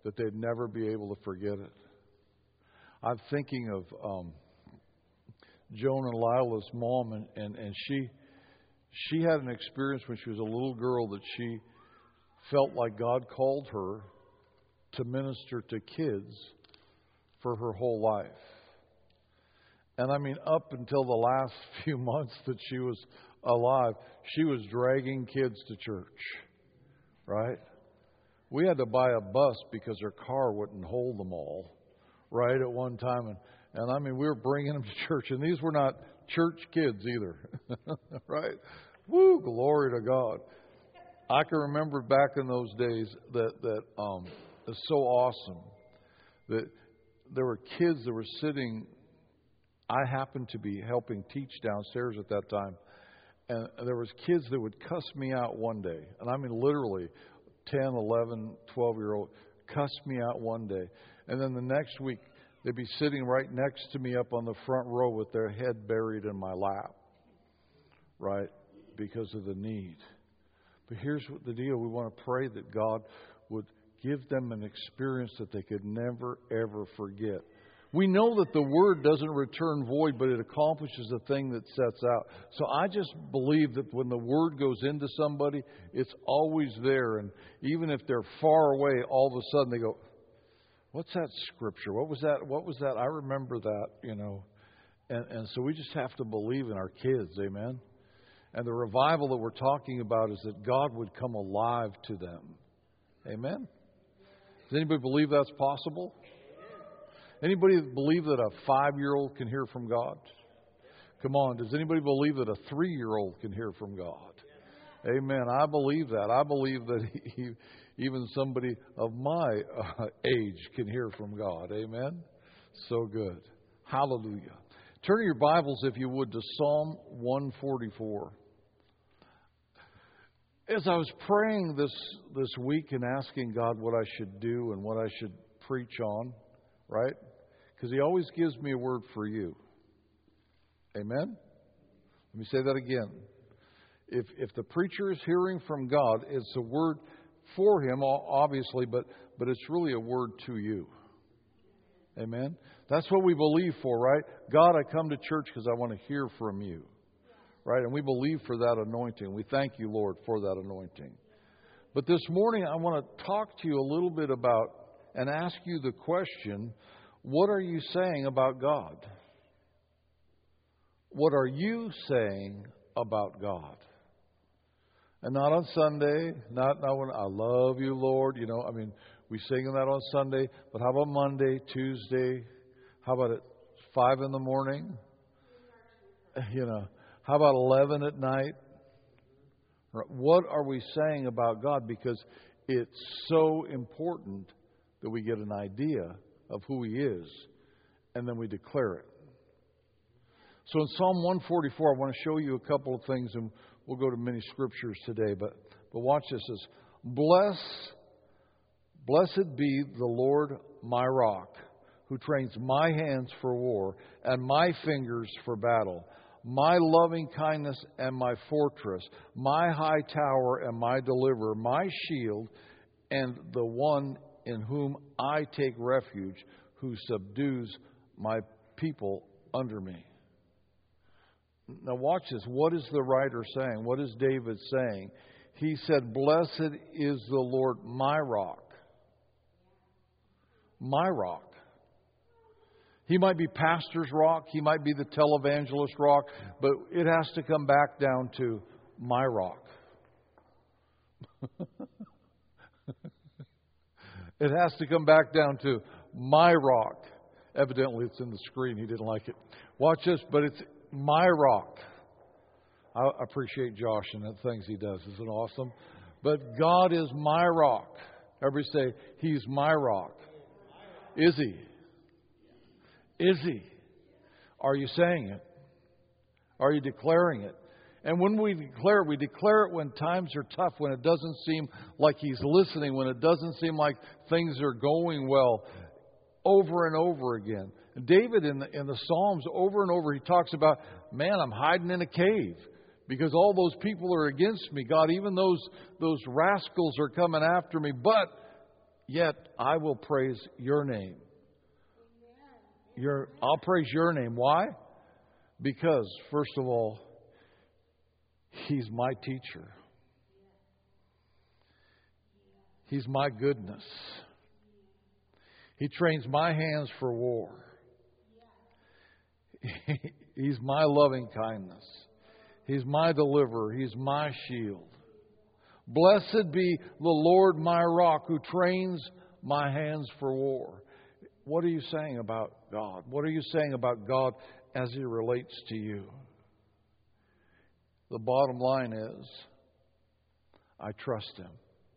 that they'd never be able to forget it. I'm thinking of Joan and Lila's mom, and she had an experience when she was a little girl that she felt like God called her to minister to kids for her whole life. And I mean, up until the last few months that she was alive, she was dragging kids to church, right? We had to buy a bus because her car wouldn't hold them all, right, at one time. And I mean, we were bringing them to church. And these were not church kids either, right? Woo, glory to God. I can remember back in those days that it's so awesome that there were kids that were sitting. I happened to be helping teach downstairs at that time. And there was kids that would cuss me out one day. And I mean, literally, 10, 11, 12-year-old cuss me out one day. And then the next week, they'd be sitting right next to me up on the front row with their head buried in my lap, right, because of the need. But here's what the deal. We want to pray that God would give them an experience that they could never, ever forget. We know that the Word doesn't return void, but it accomplishes the thing that sets out. So I just believe that when the Word goes into somebody, it's always there. And even if they're far away, all of a sudden they go, what's that scripture? What was that? What was that? I remember that, you know. And so we just have to believe in our kids, amen? And the revival that we're talking about is that God would come alive to them. Amen? Does anybody believe that's possible? Anybody believe that a 5-year-old can hear from God? Come on, does anybody believe that a 3-year-old can hear from God? Amen. I believe that. I believe that even somebody of my age can hear from God. Amen. So good. Hallelujah. Turn your Bibles, if you would, to Psalm 144. As I was praying this week and asking God what I should do and what I should preach on, right? Because He always gives me a word for you. Amen? Let me say that again. If the preacher is hearing from God, it's a word for him, obviously, but it's really a word to you. Amen? That's what we believe for, right? God, I come to church because I want to hear from you. Right? And we believe for that anointing. We thank you, Lord, for that anointing. But this morning, I want to talk to you a little bit about and ask you the question, what are you saying about God? What are you saying about God? And not on Sunday, not when I love you, Lord. You know, I mean, we sing that on Sunday, but how about Monday, Tuesday? How about at 5 in the morning? You know, how about 11 at night? What are we saying about God? Because it's so important that we get an idea of who He is, and then we declare it. So in Psalm 144, I want to show you a couple of things, and we'll go to many scriptures today. But watch this. It says, Blessed be the Lord my rock, who trains my hands for war and my fingers for battle. My loving kindness and my fortress, my high tower and my deliverer, my shield, and the one in whom I take refuge, who subdues my people under me. Now watch this. What is the writer saying? What is David saying? He said, Blessed is the Lord my rock. My rock. He might be pastor's rock. He might be the televangelist rock. But it has to come back down to my rock. It has to come back down to my rock. Evidently, it's in the screen. He didn't like it. Watch this, but it's my rock. I appreciate Josh and the things he does. Isn't it awesome? But God is my rock. Everybody say, He's my rock. Is He? Is He? Are you saying it? Are you declaring it? And when we declare it when times are tough, when it doesn't seem like He's listening, when it doesn't seem like things are going well, over and over again. And David in the Psalms, over and over, he talks about, man, I'm hiding in a cave because all those people are against me. God, even those rascals are coming after me, but yet I will praise your name. I'll praise your name. Why? Because, first of all, He's my teacher. He's my goodness. He trains my hands for war. He's my loving kindness. He's my deliverer. He's my shield. Blessed be the Lord my rock, who trains my hands for war. What are you saying about God? What are you saying about God as He relates to you? The bottom line is, I trust Him.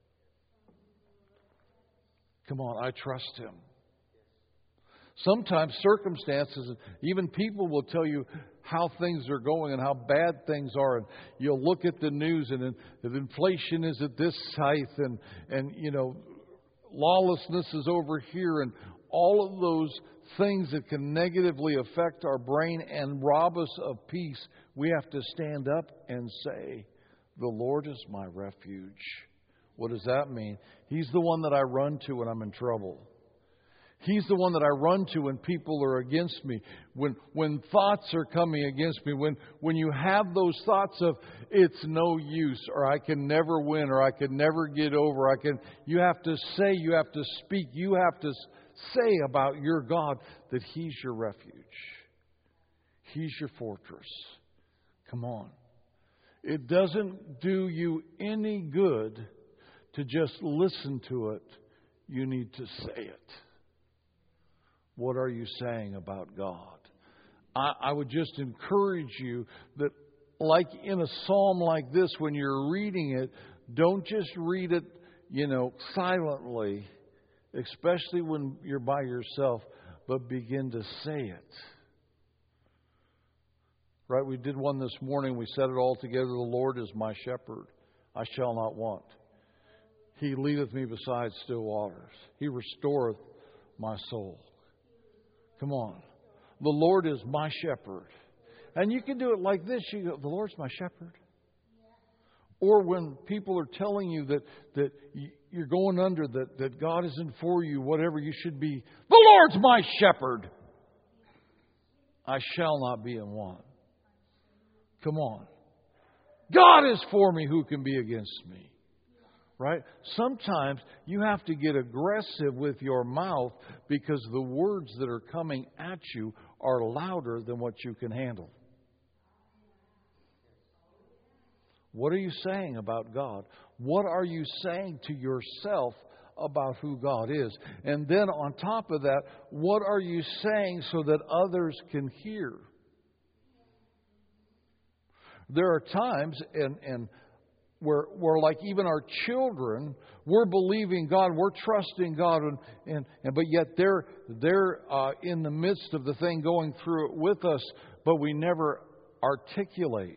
Come on, I trust Him. Sometimes circumstances, even people will tell you how things are going and how bad things are. And you'll look at the news and if inflation is at this height and lawlessness is over here and all of those things that can negatively affect our brain and rob us of peace, we have to stand up and say, the Lord is my refuge. What does that mean? He's the one that I run to when I'm in trouble. He's the one that I run to when people are against me. When thoughts are coming against me. When you have those thoughts of, it's no use, or I can never win, or I can never get over. You have to say, you have to speak, you have to say about your God that He's your refuge. He's your fortress. Come on. It doesn't do you any good to just listen to it. You need to say it. What are you saying about God? I would just encourage you that, like in a psalm like this, when you're reading it, don't just read it, silently, especially when you're by yourself, but begin to say it. Right? We did one this morning. We said it all together. The Lord is my shepherd. I shall not want. He leadeth me beside still waters. He restoreth my soul. Come on. The Lord is my shepherd. And you can do it like this. You go, the Lord's my shepherd. Or when people are telling you that you're going under, that God isn't for you, whatever you should be, the Lord's my shepherd. I shall not be in want. Come on. God is for me. Who can be against me? Right? Sometimes you have to get aggressive with your mouth because the words that are coming at you are louder than what you can handle. What are you saying about God? What are you saying to yourself about who God is? And then on top of that, what are you saying so that others can hear? There are times, and where like even our children, we're believing God, we're trusting God, but yet they're in the midst of the thing going through it with us, but we never articulate.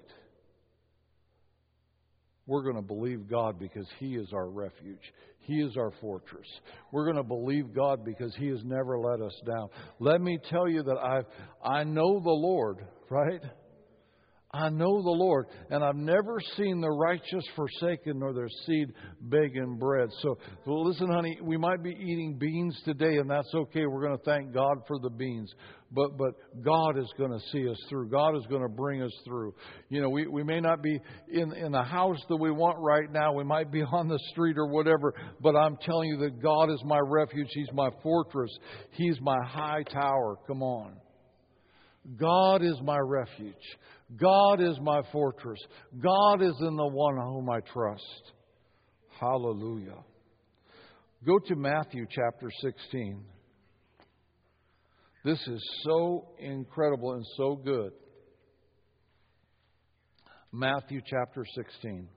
We're going to believe God because He is our refuge. He is our fortress. We're going to believe God because He has never let us down. Let me tell you that I know the Lord, right? I know the Lord, and I've never seen the righteous forsaken nor their seed begging bread. So listen, honey, we might be eating beans today, and that's okay. We're going to thank God for the beans. But God is going to see us through. God is going to bring us through. We may not be in the house that we want right now. We might be on the street or whatever. But I'm telling you that God is my refuge. He's my fortress. He's my high tower. Come on. God is my refuge. God is my fortress. God is in the one on whom I trust. Hallelujah. Go to Matthew chapter 16. This is so incredible and so good. Matthew chapter 16.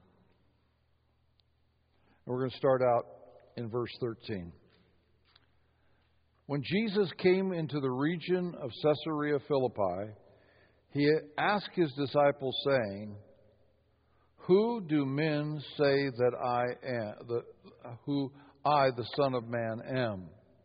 We're going to start out in verse 13. When Jesus came into the region of Caesarea Philippi, He asked His disciples, saying, "Who do men say that I am? Who I, the Son of Man, am?"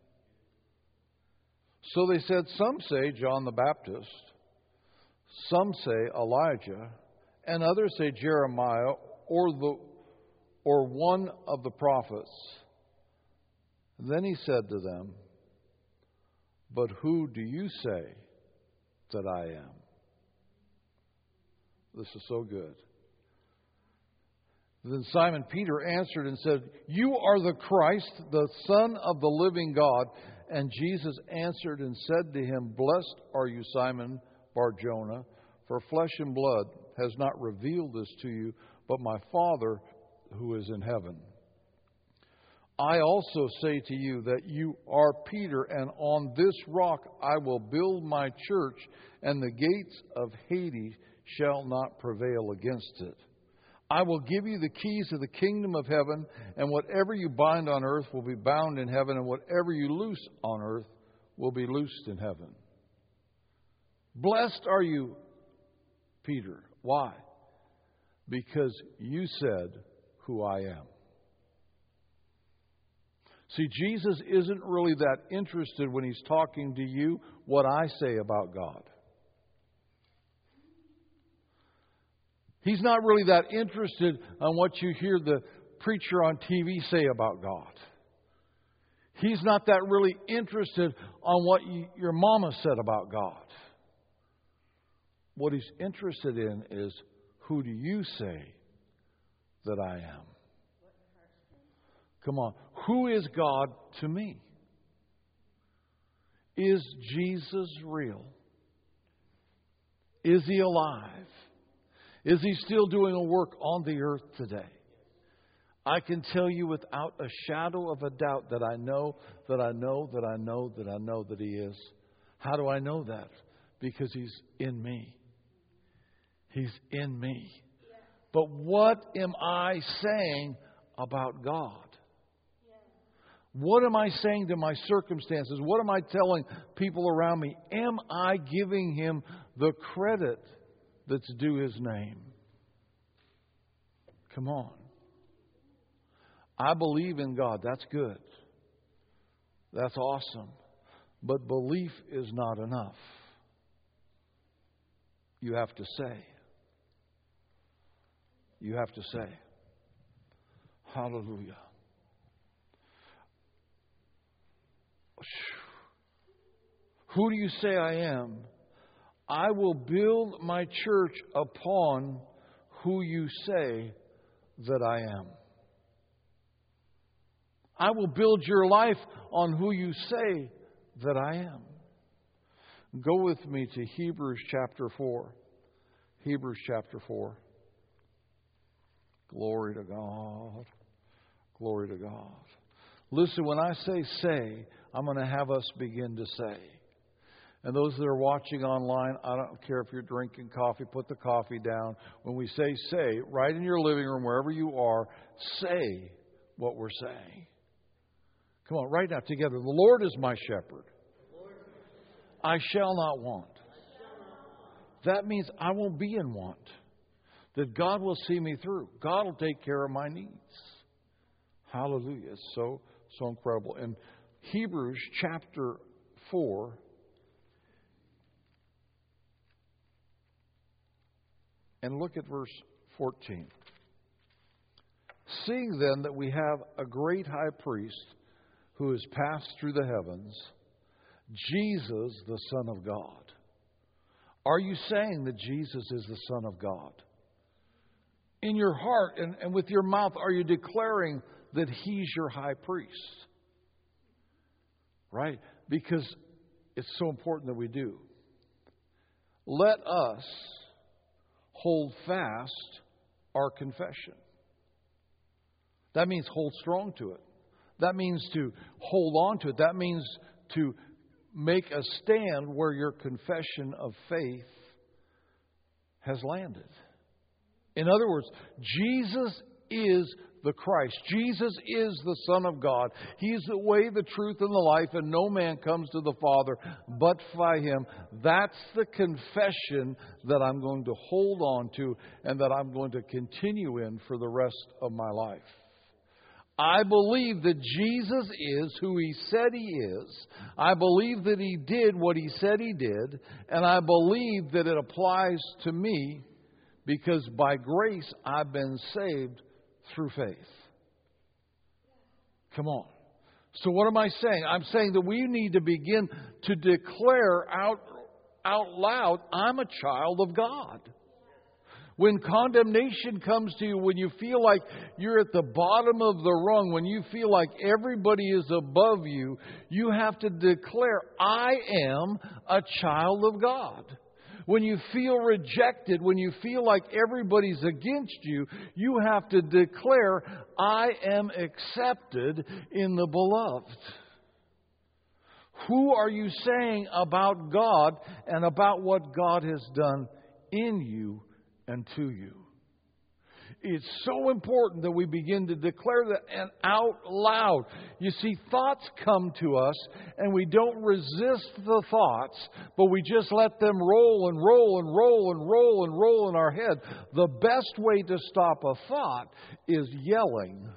So they said, "Some say John the Baptist, some say Elijah, and others say Jeremiah or one of the prophets." And then he said to them, "But who do you say that I am?" This is so good. Then Simon Peter answered and said, "You are the Christ, the Son of the living God." And Jesus answered and said to him, "Blessed are you, Simon Bar-Jonah, for flesh and blood has not revealed this to you, but my Father who is in heaven. I also say to you that you are Peter, and on this rock I will build my church, and the gates of Hades shall not prevail against it. I will give you the keys of the kingdom of heaven, and whatever you bind on earth will be bound in heaven, and whatever you loose on earth will be loosed in heaven." Blessed are you, Peter. Why? Because you said who I am. See, Jesus isn't really that interested when he's talking to you what I say about God. He's not really that interested on what you hear the preacher on TV say about God. He's not that really interested on what your mama said about God. What he's interested in is, who do you say that I am? Come on. Who is God to me? Is Jesus real? Is he alive? Is he still doing a work on the earth today? I can tell you without a shadow of a doubt that I know that he is. How do I know that? Because he's in me. He's in me. But what am I saying about God? What am I saying to my circumstances? What am I telling people around me? Am I giving him the credit that's due his name? Come on. I believe in God. That's good. That's awesome. But belief is not enough. You have to say. You have to say. Hallelujah. Who do you say I am? I will build my church upon who you say that I am. I will build your life on who you say that I am. Go with me to Hebrews chapter 4. Hebrews chapter 4. Glory to God. Glory to God. Listen, when I say, I'm going to have us begin to say. And those that are watching online, I don't care if you're drinking coffee, put the coffee down. When we say, right in your living room, wherever you are, say what we're saying. Come on, right now, together. The Lord is my shepherd. I shall not want. That means I won't be in want. That God will see me through. God will take care of my needs. Hallelujah. It's so incredible. In Hebrews chapter 4, and look at verse 14. Seeing then that we have a great high priest who has passed through the heavens, Jesus, the Son of God. Are you saying that Jesus is the Son of God? In your heart and with your mouth, are you declaring that he's your high priest? Right? Because it's so important that we do. Let us hold fast our confession. That means hold strong to it. That means to hold on to it. That means to make a stand where your confession of faith has landed. In other words, Jesus is the Christ. Jesus is the Son of God. He is the way, the truth, and the life, and no man comes to the Father but by him. That's the confession that I'm going to hold on to and that I'm going to continue in for the rest of my life. I believe that Jesus is who he said he is. I believe that he did what he said he did. And I believe that it applies to me because by grace I've been saved through faith. Come on. So what am I saying? I'm saying that we need to begin to declare out loud, I'm a child of God. When condemnation comes to you, when you feel like you're at the bottom of the rung, when you feel like everybody is above you, you have to declare, I am a child of God. When you feel rejected, when you feel like everybody's against you, you have to declare, I am accepted in the beloved. Who are you saying about God and about what God has done in you and to you? It's so important that we begin to declare that and out loud. You see, thoughts come to us and we don't resist the thoughts, but we just let them roll and roll and roll and roll and roll in our head. The best way to stop a thought is yelling.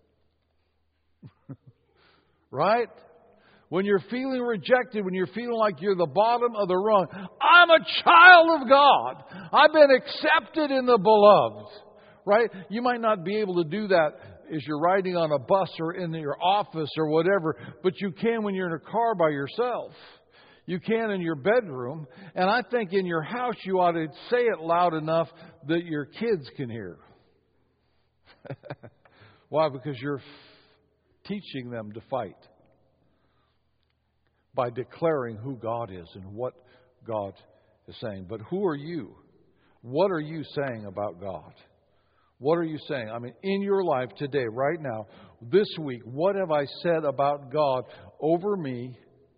Right? When you're feeling rejected, when you're feeling like you're the bottom of the rung, I'm a child of God. I've been accepted in the beloved. Right? You might not be able to do that as you're riding on a bus or in your office or whatever, but you can when you're in a car by yourself. You can in your bedroom. And I think in your house you ought to say it loud enough that your kids can hear. Why? Because you're teaching them to fight by declaring who God is and what God is saying. But who are you? What are you saying about God? What are you saying? I mean, in your life today, right now, this week, what have I said about God over me,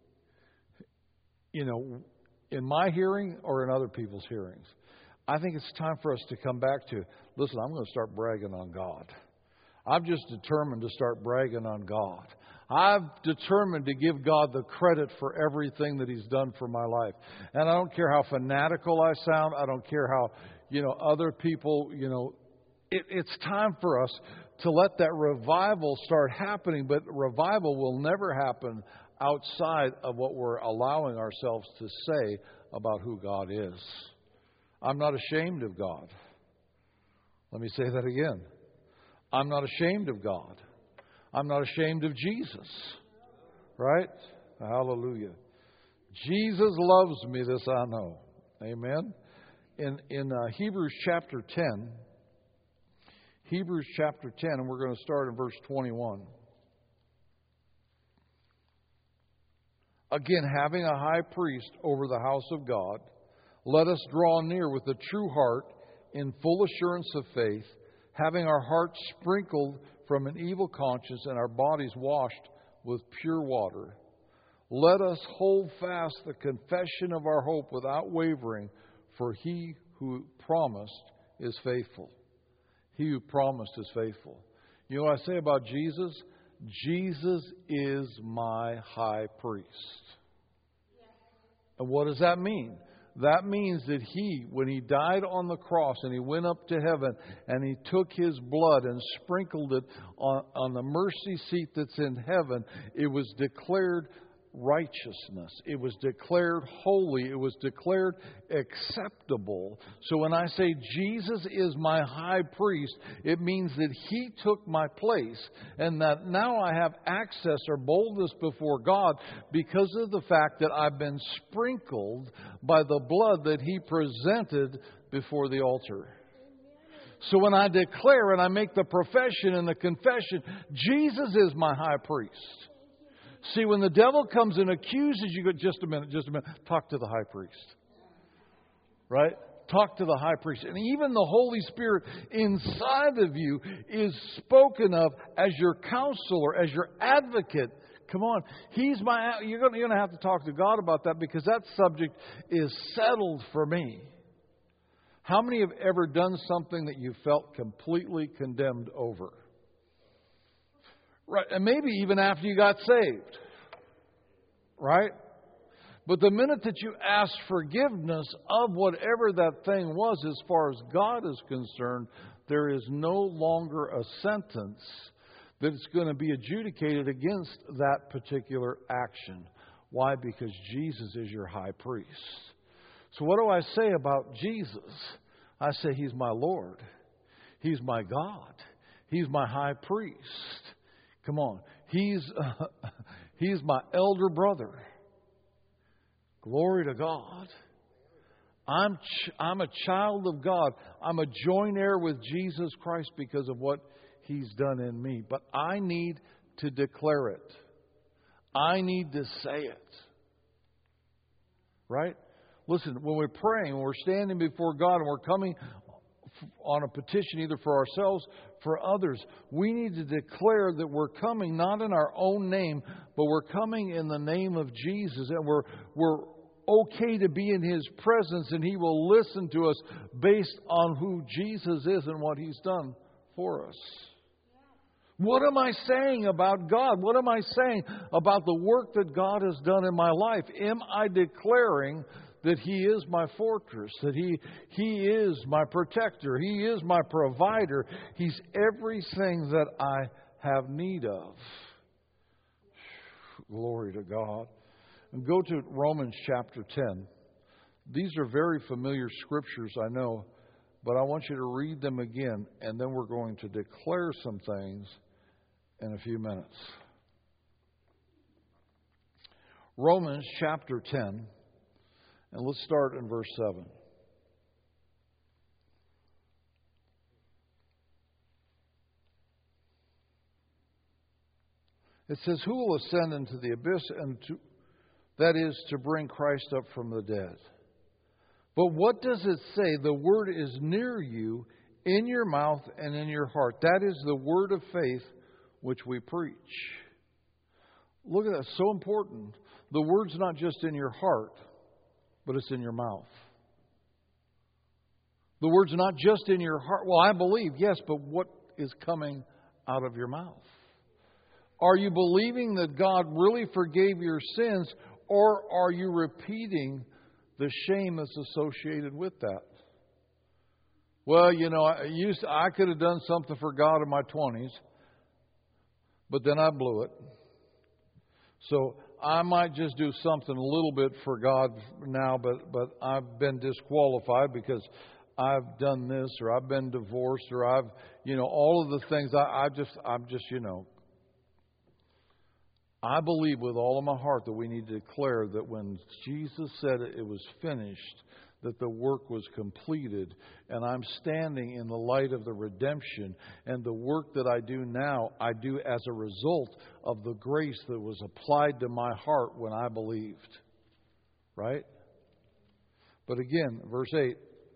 in my hearing or in other people's hearings? I think it's time for us to come back to, listen, I'm going to start bragging on God. I've just determined to start bragging on God. I've determined to give God the credit for everything that He's done for my life. And I don't care how fanatical I sound. I don't care how, other people, It's time for us to let that revival start happening, but revival will never happen outside of what we're allowing ourselves to say about who God is. I'm not ashamed of God. Let me say that again. I'm not ashamed of God. I'm not ashamed of Jesus. Right? Hallelujah. Jesus loves me, this I know. Amen. In Hebrews chapter 10, Hebrews chapter 10, and we're going to start in verse 21. Again, having a high priest over the house of God, let us draw near with a true heart in full assurance of faith, having our hearts sprinkled from an evil conscience and our bodies washed with pure water. Let us hold fast the confession of our hope without wavering, for He who promised is faithful. He who promised is faithful. You know what I say about Jesus? Jesus is my high priest. And what does that mean? That means that He, when He died on the cross and He went up to heaven and He took His blood and sprinkled it on the mercy seat that's in heaven, it was declared righteousness. It was declared holy. It was declared acceptable. So when I say Jesus is my high priest, it means that He took my place and that now I have access or boldness before God because of the fact that I've been sprinkled by the blood that He presented before the altar. So when I declare and I make the profession and the confession, Jesus is my high priest. See, when the devil comes and accuses you, go, just a minute, talk to the high priest. Right? Talk to the high priest. And even the Holy Spirit inside of you is spoken of as your counselor, as your advocate. Come on. You're going to have to talk to God about that because that subject is settled for me. How many have ever done something that you felt completely condemned over? Right, and maybe even after you got saved. Right? But the minute that you ask forgiveness of whatever that thing was, as far as God is concerned, there is no longer a sentence that is going to be adjudicated against that particular action. Why? Because Jesus is your high priest. So what do I say about Jesus? I say He's my Lord. He's my God. He's my high priest. Come on. He's my elder brother. Glory to God. I'm a child of God. I'm a joint heir with Jesus Christ because of what He's done in me. But I need to declare it. I need to say it. Right? Listen, when we're praying, when we're standing before God and we're coming on a petition either for ourselves, for others, we need to declare that we're coming not in our own name, but we're coming in the name of Jesus, and we're okay to be in His presence, and He will listen to us based on who Jesus is and what He's done for us. What am I saying about God? What am I saying about the work that God has done in my life? Am I declaring that He is my fortress, that He is my protector, He is my provider, He's everything that I have need of? Glory to God. And go to Romans chapter 10. These are very familiar scriptures, I know, but I want you to read them again, and then we're going to declare some things in a few minutes. Romans chapter 10, and let's start in verse 7. It says, "Who will ascend into the abyss, that is, to bring Christ up from the dead? But what does it say? The word is near you, in your mouth and in your heart. That is the word of faith which we preach." Look at that. So important. The word's not just in your heart, but it's in your mouth. The word's not just in your heart. Well, I believe, yes, but what is coming out of your mouth? Are you believing that God really forgave your sins, or are you repeating the shame that's associated with that? Well, you know, I could have done something for God in my 20s, but then I blew it. So I might just do something a little bit for God now, but I've been disqualified because I've done this, or I've been divorced, or I've, all of the things. I'm just, I believe with all of my heart that we need to declare that when Jesus said it was finished, that the work was completed, and I'm standing in the light of the redemption, and the work that I do now, I do as a result of the grace that was applied to my heart when I believed. Right? But again, verse 8,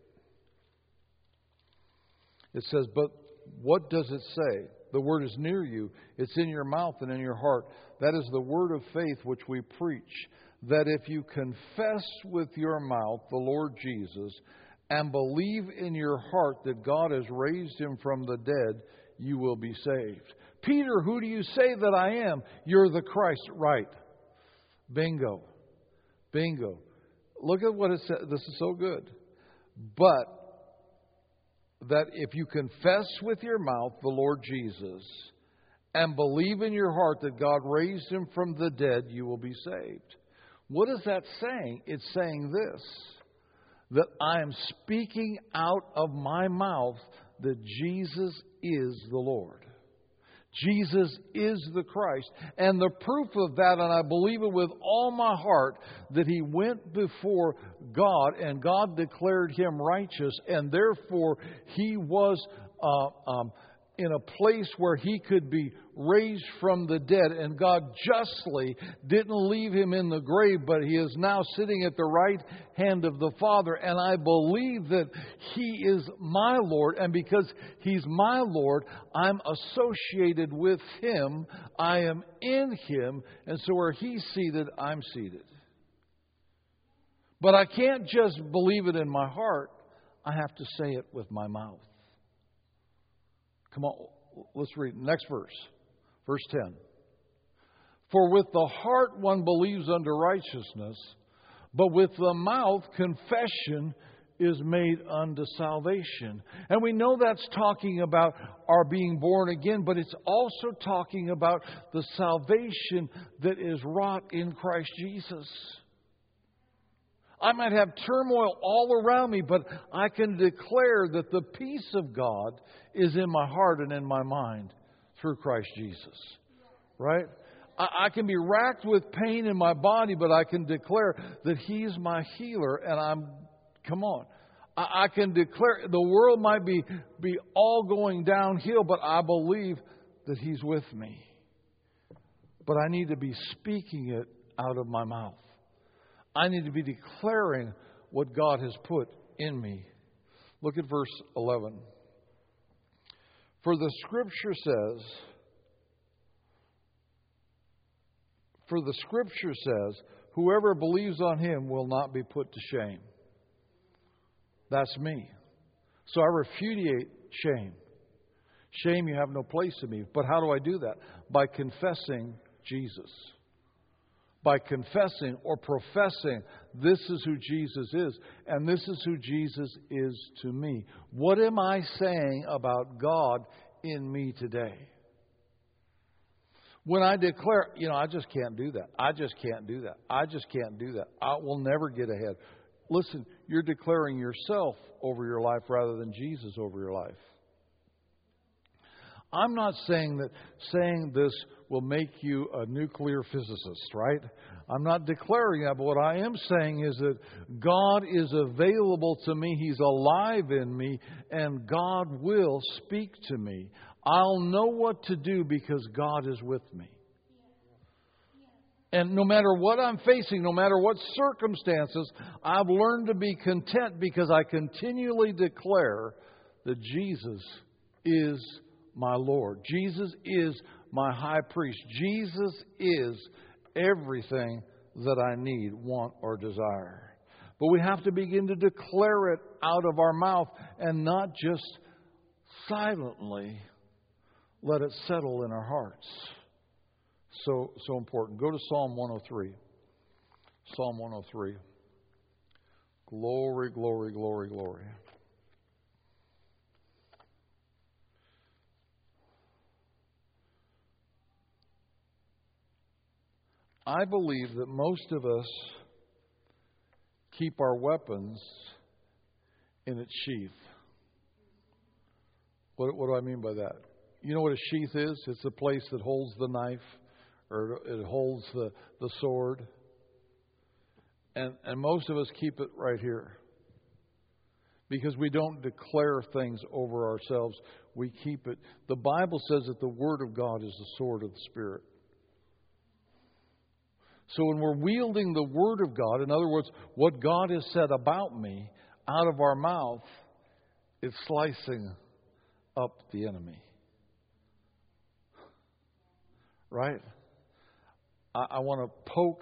it says, "But what does it say? The word is near you. It's in your mouth and in your heart. That is the word of faith which we preach. That if you confess with your mouth the Lord Jesus and believe in your heart that God has raised Him from the dead, you will be saved." Peter, who do you say that I am? You're the Christ. Right. Bingo. Bingo. Look at what it says. This is so good. But that if you confess with your mouth the Lord Jesus and believe in your heart that God raised Him from the dead, you will be saved. What is that saying? It's saying this, that I am speaking out of my mouth that Jesus is the Lord. Jesus is the Christ. And the proof of that, and I believe it with all my heart, that He went before God and God declared Him righteous, and therefore He was in a place where He could be raised from the dead, and God justly didn't leave Him in the grave, but He is now sitting at the right hand of the Father, and I believe that He is my Lord, and because He's my Lord, I'm associated with Him, I am in Him, and so where He's seated, I'm seated. But I can't just believe it in my heart, I have to say it with my mouth. Come on, let's read next verse. Verse 10. "For with the heart one believes unto righteousness, but with the mouth confession is made unto salvation." And we know that's talking about our being born again, but it's also talking about the salvation that is wrought in Christ Jesus. I might have turmoil all around me, but I can declare that the peace of God is in my heart and in my mind through Christ Jesus. Right? I can be racked with pain in my body, but I can declare that He's my healer, and come on. I can declare, the world might be all going downhill, but I believe that He's with me. But I need to be speaking it out of my mouth. I need to be declaring what God has put in me. Look at verse 11. For the Scripture says, whoever believes on Him will not be put to shame. That's me. So I repudiate shame. Shame, you have no place in me. But how do I do that? By confessing Jesus. By confessing or professing, this is who Jesus is, and this is who Jesus is to me. What am I saying about God in me today? When I declare, I just can't do that. I just can't do that. I just can't do that. I will never get ahead. Listen, you're declaring yourself over your life rather than Jesus over your life. I'm not saying this will make you a nuclear physicist, right? I'm not declaring that, but what I am saying is that God is available to me. He's alive in me, and God will speak to me. I'll know what to do because God is with me. And no matter what I'm facing, no matter what circumstances, I've learned to be content because I continually declare that Jesus is my Lord. Jesus is my high priest. Jesus is everything that I need, want, or desire. But we have to begin to declare it out of our mouth and not just silently let it settle in our hearts. So important. Go to Psalm 103. Psalm 103. Glory, glory, glory, glory. I believe that most of us keep our weapons in its sheath. What do I mean by that? You know what a sheath is? It's the place that holds the knife or it holds the sword. And most of us keep it right here. Because we don't declare things over ourselves. We keep it. The Bible says that the Word of God is the sword of the Spirit. So when we're wielding the Word of God, in other words, what God has said about me, out of our mouth, it's slicing up the enemy. Right? I want to poke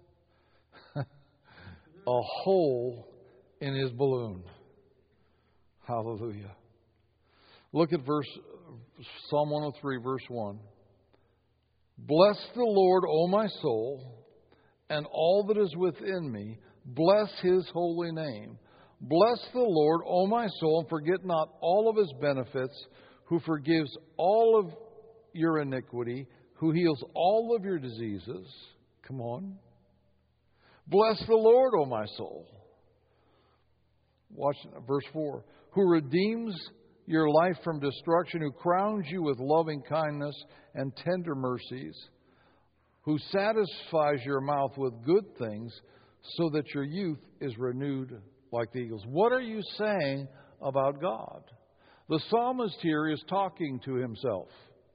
a hole in his balloon. Hallelujah. Look at Psalm 103, verse 1. Bless the Lord, O my soul, and all that is within me. Bless His holy name. Bless the Lord, O my soul, and forget not all of His benefits, who forgives all of your iniquity, who heals all of your diseases. Come on. Bless the Lord, O my soul. Watch verse 4. Who redeems your life from destruction, who crowns you with loving kindness and tender mercies, who satisfies your mouth with good things, so that your youth is renewed like the eagles. What are you saying about God? The psalmist here is talking to himself.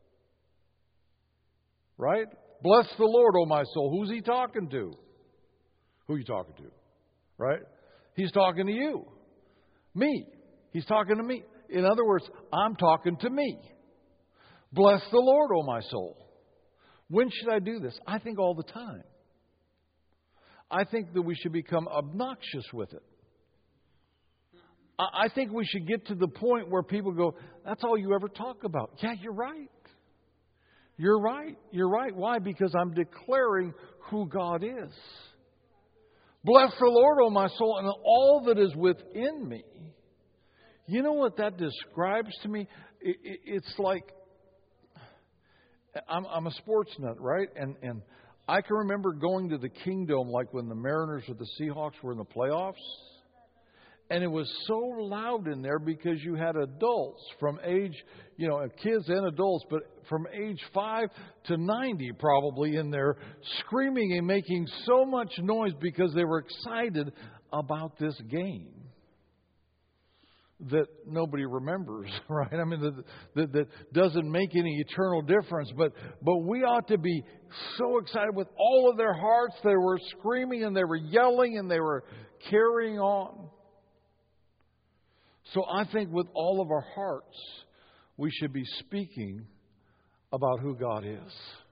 Right? Bless the Lord, O my soul. Who's he talking to? Who are you talking to? Right? He's talking to you. Me. He's talking to me. In other words, I'm talking to me. Bless the Lord, O my soul. When should I do this? I think all the time. I think that we should become obnoxious with it. I think we should get to the point where people go, that's all you ever talk about. Yeah, you're right. You're right. You're right. Why? Because I'm declaring who God is. Bless the Lord, O my soul, and all that is within me. You know what that describes to me? It's like, I'm a sports nut, right? And I can remember going to the Kingdome like when the Mariners or the Seahawks were in the playoffs. And it was so loud in there because you had adults from age, kids and adults, but from age 5 to 90 probably in there screaming and making so much noise because they were excited about this game that nobody remembers, right? I mean, that doesn't make any eternal difference. But we ought to be so excited with all of their hearts. They were screaming and they were yelling and they were carrying on. So I think with all of our hearts, we should be speaking about who God is.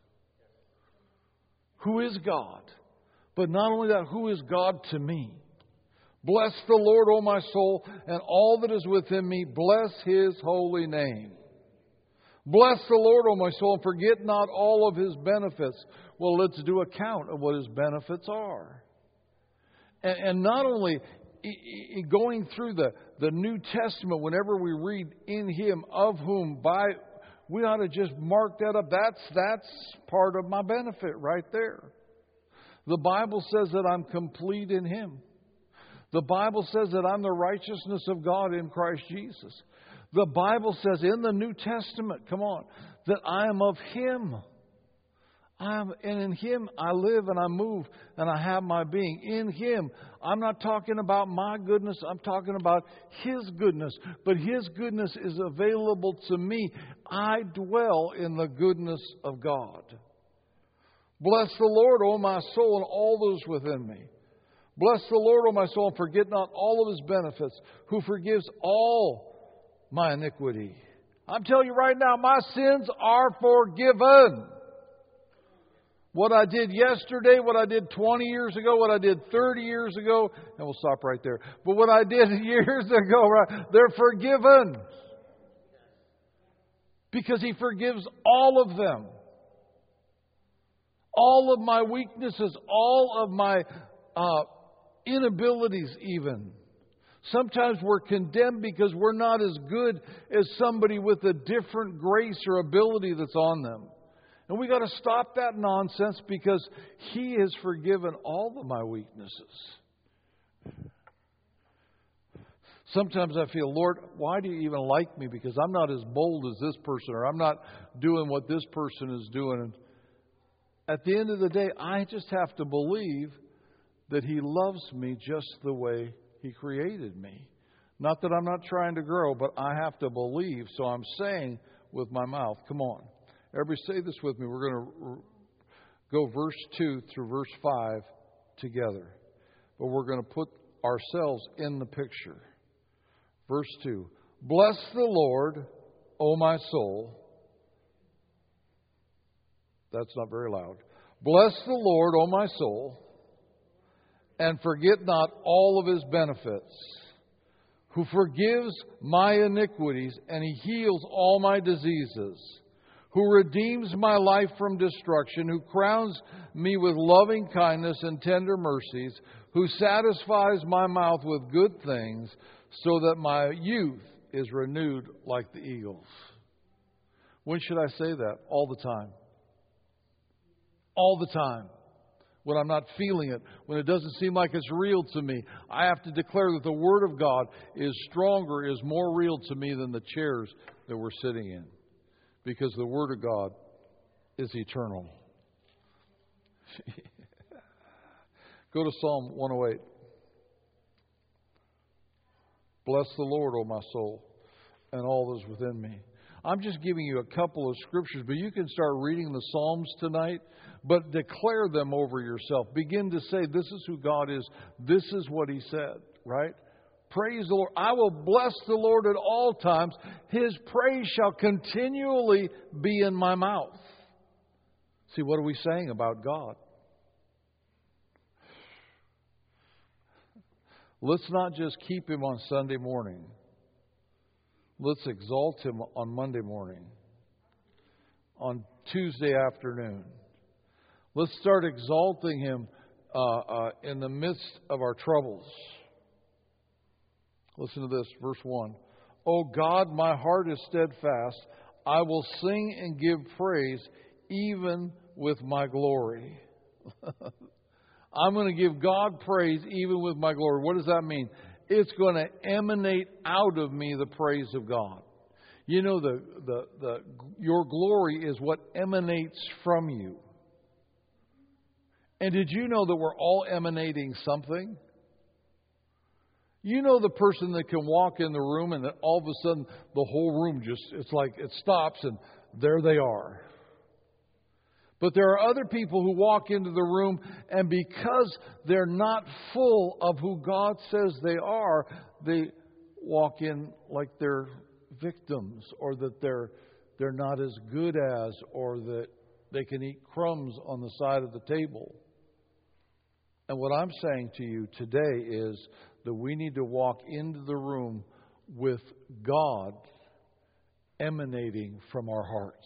Who is God? But not only that, who is God to me? Bless the Lord, O my soul, and all that is within me. Bless His holy name. Bless the Lord, O my soul, and forget not all of His benefits. Well, let's do account of what His benefits are. And not only going through the New Testament, whenever we read in Him, of whom, by, we ought to just mark that up. That's part of my benefit right there. The Bible says that I'm complete in Him. The Bible says that I'm the righteousness of God in Christ Jesus. The Bible says in the New Testament, come on, that I am of Him. And in Him I live and I move and I have my being. In Him, I'm not talking about my goodness, I'm talking about His goodness. But His goodness is available to me. I dwell in the goodness of God. Bless the Lord, O my soul, and all those within me. Bless the Lord, O my soul, and forget not all of His benefits, who forgives all my iniquity. I'm telling you right now, my sins are forgiven. What I did yesterday, what I did 20 years ago, what I did 30 years ago, and we'll stop right there. But what I did years ago, right, they're forgiven. Because He forgives all of them. All of my weaknesses, all of my inabilities even. Sometimes we're condemned because we're not as good as somebody with a different grace or ability that's on them. And we got to stop that nonsense because He has forgiven all of my weaknesses. Sometimes I feel, Lord, why do you even like me? Because I'm not as bold as this person, or I'm not doing what this person is doing. And at the end of the day, I just have to believe that He loves me just the way He created me. Not that I'm not trying to grow, but I have to believe. So I'm saying with my mouth, come on. Everybody say this with me. We're going to go verse 2 through verse 5 together. But we're going to put ourselves in the picture. Verse 2. Bless the Lord, O my soul. That's not very loud. Bless the Lord, O my soul, and forget not all of His benefits, who forgives my iniquities, and He heals all my diseases, who redeems my life from destruction, who crowns me with loving kindness and tender mercies, who satisfies my mouth with good things, so that my youth is renewed like the eagles. When should I say that? All the time. All the time. When I'm not feeling it, when it doesn't seem like it's real to me, I have to declare that the Word of God is stronger, is more real to me than the chairs that we're sitting in. Because the Word of God is eternal. Go to Psalm 108. Bless the Lord, O my soul, and all that is within me. I'm just giving you a couple of scriptures, but you can start reading the Psalms tonight, but declare them over yourself. Begin to say, this is who God is. This is what He said, right? Praise the Lord. I will bless the Lord at all times. His praise shall continually be in my mouth. See, what are we saying about God? Let's not just keep Him on Sunday morning. Let's exalt Him on Monday morning, on Tuesday afternoon. Let's start exalting Him in the midst of our troubles. Listen to this, verse 1. O God, my heart is steadfast. I will sing and give praise even with my glory. I'm going to give God praise even with my glory. What does that mean? it's going to emanate out of me the praise of God. You know, your glory is what emanates from you. And did you know that we're all emanating something? You know the person that can walk in the room and that all of a sudden the whole room it's like it stops and there they are. But there are other people who walk into the room and because they're not full of who God says they are, they walk in like they're victims or that they're not as good as or that they can eat crumbs on the side of the table. And what I'm saying to you today is that we need to walk into the room with God emanating from our hearts.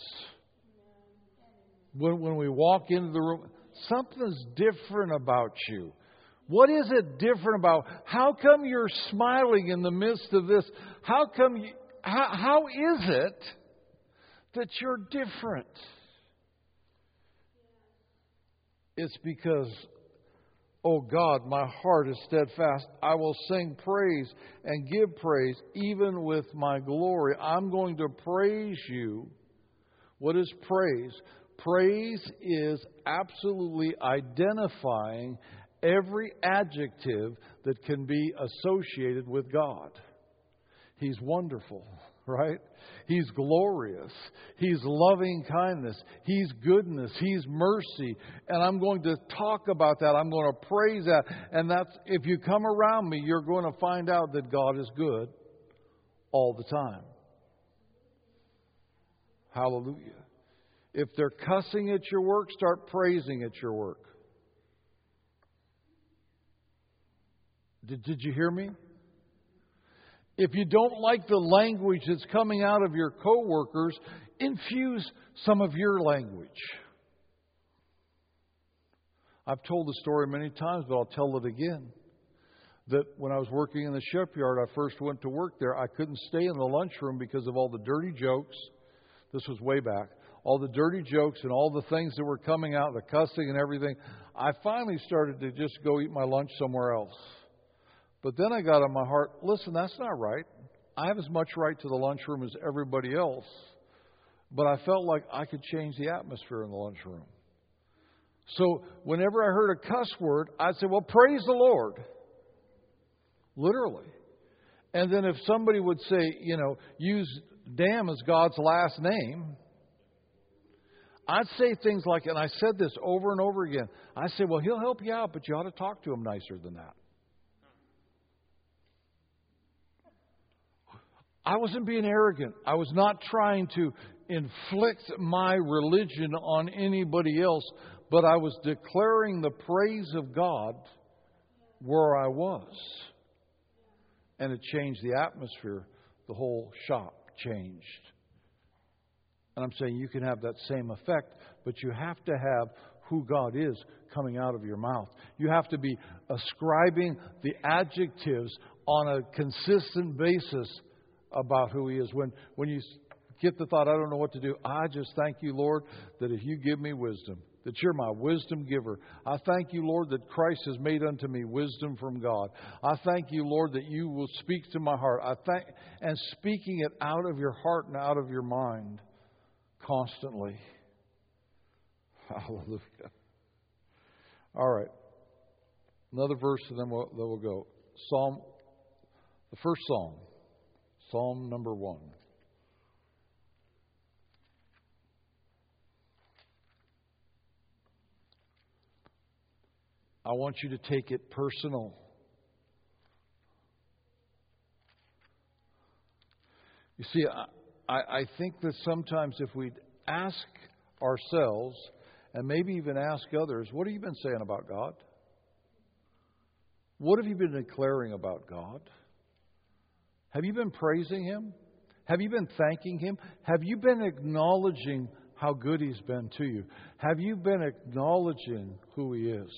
When we walk into the room, something's different about you. What is it different about? How come you're smiling in the midst of this? How is it that you're different? It's because, oh God, my heart is steadfast. I will sing praise and give praise even with my glory. I'm going to praise you. What is praise? Praise is absolutely identifying every adjective that can be associated with God. He's wonderful, right? He's glorious. He's loving kindness. He's goodness. He's mercy. And I'm going to talk about that. I'm going to praise that. And that's, if you come around me, you're going to find out that God is good all the time. Hallelujah. If they're cussing at your work, start praising at your work. Did you hear me? If you don't like the language that's coming out of your coworkers, infuse some of your language. I've told the story many times, but I'll tell it again. That when I was working in the shipyard, I first went to work there. I couldn't stay in the lunchroom because of all the dirty jokes. This was way back. All the dirty jokes and all the things that were coming out, the cussing and everything. I finally started to just go eat my lunch somewhere else. But then I got in my heart, listen, that's not right. I have as much right to the lunchroom as everybody else. But I felt like I could change the atmosphere in the lunchroom. So whenever I heard a cuss word, I'd say, well, praise the Lord. Literally. And then if somebody would say, use damn as God's last name, I'd say things like, and I said this over and over again, I say, well, he'll help you out, but you ought to talk to him nicer than that. I wasn't being arrogant. I was not trying to inflict my religion on anybody else, but I was declaring the praise of God where I was. And it changed the atmosphere. The whole shop changed. And I'm saying you can have that same effect, but you have to have who God is coming out of your mouth. You have to be ascribing the adjectives on a consistent basis about who He is. When you get the thought, I don't know what to do, I just thank you, Lord, that if you give me wisdom, that you're my wisdom giver. I thank you, Lord, that Christ has made unto me wisdom from God. I thank you, Lord, that you will speak to my heart. And speaking it out of your heart and out of your mind constantly. Hallelujah. All right. Another verse and then we'll go. The first Psalm. Psalm number 1. I want you to take it personal. You see, I think that sometimes if we'd ask ourselves, and maybe even ask others, what have you been saying about God? What have you been declaring about God? Have you been praising Him? Have you been thanking Him? Have you been acknowledging how good He's been to you? Have you been acknowledging who He is?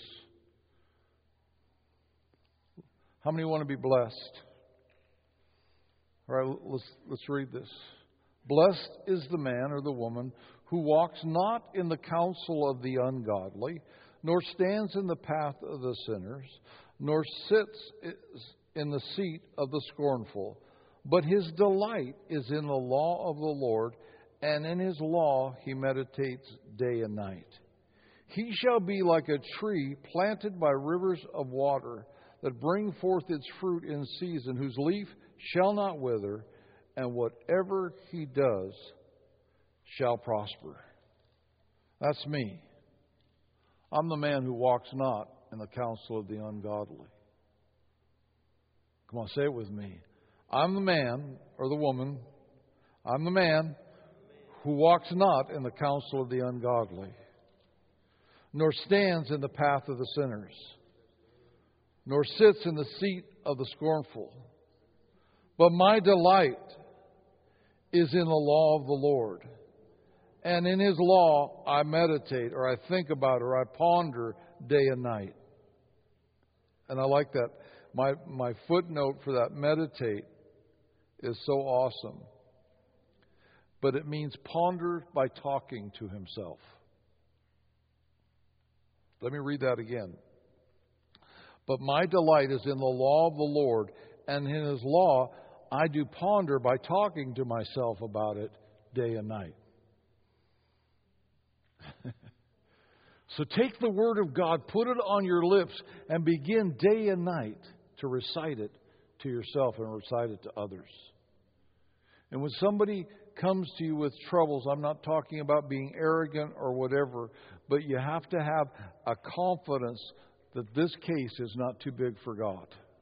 How many want to be blessed? All right, let's read this. Blessed is the man or the woman who walks not in the counsel of the ungodly, nor stands in the path of the sinners, nor sits in the seat of the scornful, but his delight is in the law of the Lord, and in his law he meditates day and night. He shall be like a tree planted by rivers of water, that bring forth its fruit in season, whose leaf shall not wither, and whatever he does shall prosper. That's me. I'm the man who walks not in the counsel of the ungodly. Come on, say it with me. I'm the man, or the woman, I'm the man who walks not in the counsel of the ungodly, nor stands in the path of the sinners, nor sits in the seat of the scornful. But my delight is in the law of the Lord. And in his law I meditate, or I think about, or I ponder day and night. And I like that. My footnote for that meditate is so awesome. But it means ponder by talking to himself. Let me read that again. But my delight is in the law of the Lord, and in his law I do ponder by talking to myself about it day and night. So take the Word of God, put it on your lips, and begin day and night to recite it to yourself and recite it to others. And when somebody comes to you with troubles, I'm not talking about being arrogant or whatever, but you have to have a confidence that this case is not too big for God.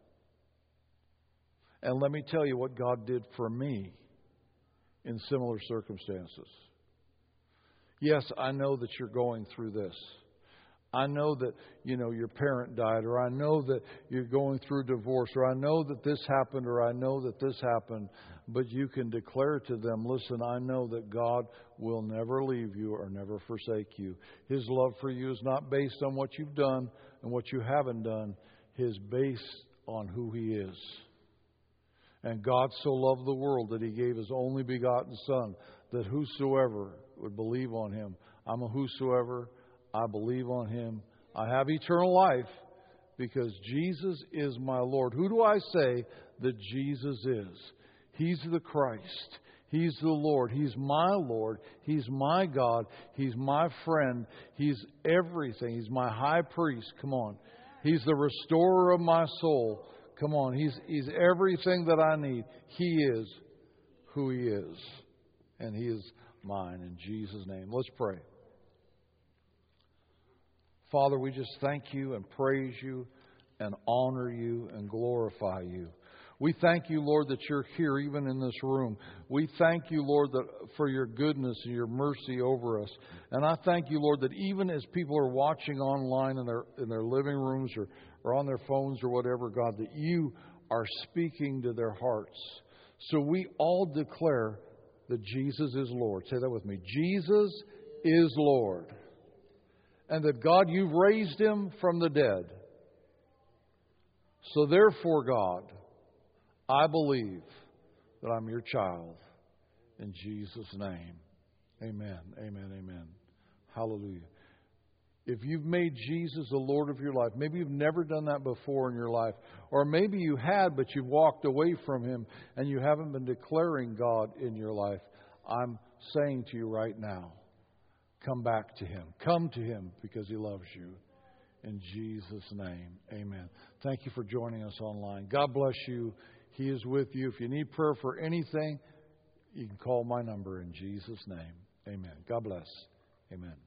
And let me tell you what God did for me in similar circumstances. Yes, I know that you're going through this. I know that, your parent died, or I know that you're going through divorce, or I know that this happened, or I know that this happened. But you can declare to them, listen, I know that God will never leave you or never forsake you. His love for you is not based on what you've done and what you haven't done. His based on who He is. And God so loved the world that He gave His only begotten Son, that whosoever would believe on Him. I'm a whosoever. I believe on Him. I have eternal life because Jesus is my Lord. Who do I say that Jesus is? He's the Christ. He's the Lord. He's my Lord. He's my God. He's my friend. He's everything. He's my high priest. Come on. He's the restorer of my soul. Come on. He's everything that I need. He is who He is. And He is mine in Jesus' name. Let's pray. Father, we just thank You and praise You and honor You and glorify You. We thank You, Lord, that You're here even in this room. We thank You, Lord, that for Your goodness and Your mercy over us. And I thank You, Lord, that even as people are watching online in their living rooms or on their phones or whatever, God, that You are speaking to their hearts. So we all declare that Jesus is Lord. Say that with me. Jesus is Lord. And that, God, You've raised Him from the dead. So therefore, God, I believe that I'm Your child. In Jesus' name. Amen. Amen. Amen. Hallelujah. If you've made Jesus the Lord of your life, maybe you've never done that before in your life, or maybe you had, but you've walked away from Him and you haven't been declaring God in your life, I'm saying to you right now, come back to Him. Come to Him because He loves you. In Jesus' name, amen. Thank you for joining us online. God bless you. He is with you. If you need prayer for anything, you can call my number in Jesus' name. Amen. God bless. Amen.